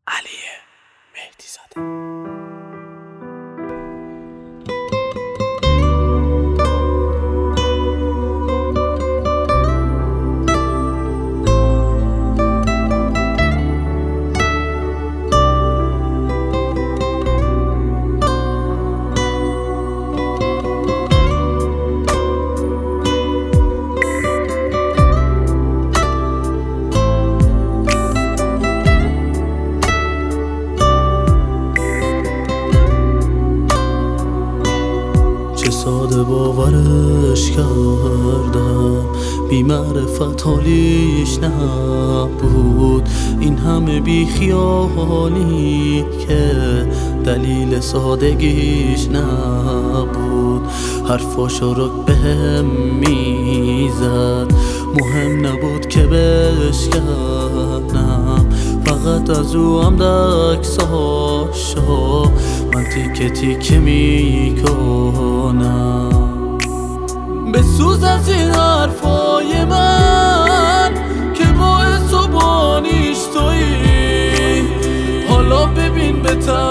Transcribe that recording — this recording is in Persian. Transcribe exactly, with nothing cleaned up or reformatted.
علی مهدی زاده. ساده باورش کردم، بی معرفت حالیش نبود. این همه بی خیالی که دلیل سادگیش نبود. حرفاشو رو بهم میزد، مهم نبود که بشکنم. فقط از او هم دکساشو من تیکه تیکه میکنم. به سوز از این